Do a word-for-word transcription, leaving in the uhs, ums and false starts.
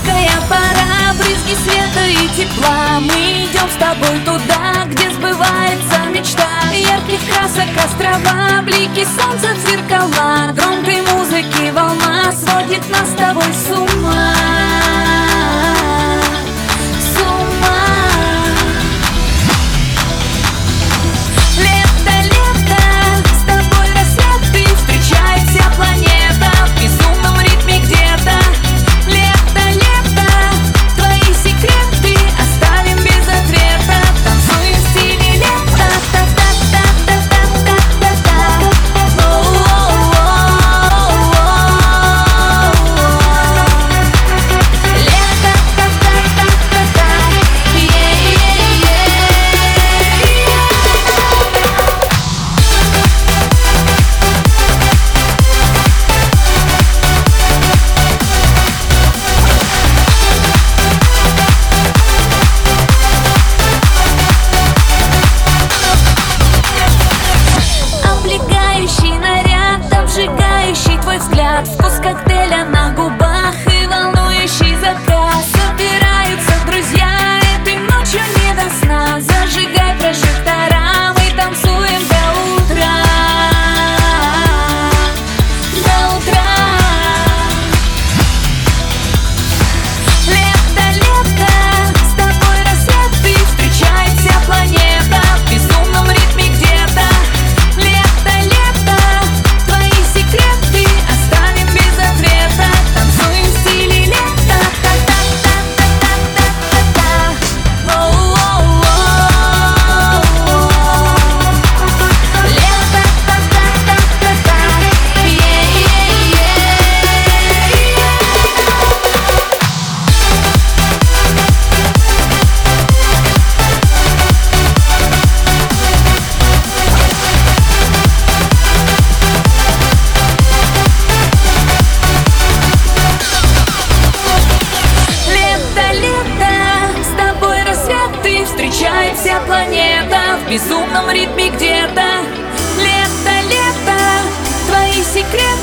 Жаркая пора, брызги света и тепла. Мы идем с тобой туда, где сбывается мечта. Ярких красок острова, блики солнца в зеркала. Громкой музыки волна сводит нас с тобой с ума. С ума. Лето, лето, с тобой рассветы, встречает вся планета в безумном ритме где-то. Лето, лето, твои секреты оставим без ответа. Танцуем в стиле лета. Обжигающий твой взгляд, вкус коктейля на губах и волнующий закат. Собираются друзья этой ночью не до сна. Зажигай прожектора, мы танцуем до утра. До утра. Лето, лето, с тобой рассветы, встречает вся планета в безумном ритме где-то. Лето, лето, твои секреты оставим без ответа. Танцуем в стиле лета. Встречает вся планета в безумном ритме где-то. Лето, лето, твои секреты